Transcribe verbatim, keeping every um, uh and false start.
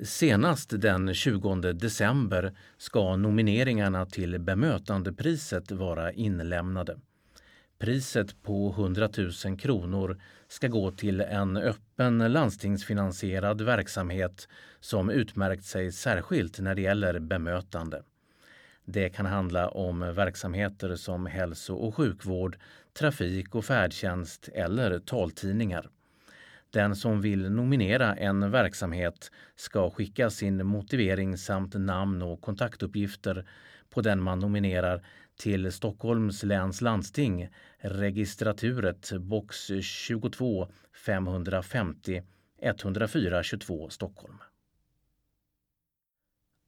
Senast den tjugonde december ska nomineringarna till bemötandepriset vara inlämnade. Priset på hundratusen kronor ska gå till en öppen landstingsfinansierad verksamhet som utmärkt sig särskilt när det gäller bemötande. Det kan handla om verksamheter som hälso- och sjukvård, trafik- och färdtjänst eller taltidningar. Den som vill nominera en verksamhet ska skicka sin motivering samt namn och kontaktuppgifter på den man nominerar till Stockholms läns landsting, registraturet box tjugotvå femhundrafemtio etthundrafyra tjugotvå Stockholm.